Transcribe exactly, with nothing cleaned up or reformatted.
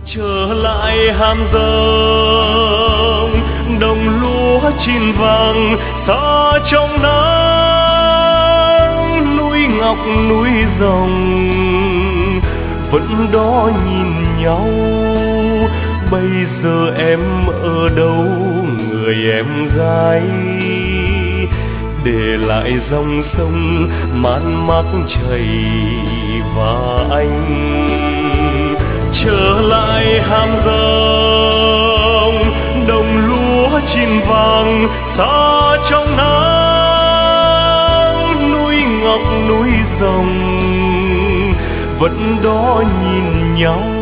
trở lại hàm rồng, đồng lúa chín vàng xa trong nắng, núi ngọc núi rồng vẫn đó nhìn nhau. Bây giờ em ở đâu người em gái, để lại dòng sông man mác chảy và anh trở lại hàm rồng, đồng lúa chín vàng xa trong nắng, núi ngọc núi rồng vẫn đó nhìn nhau.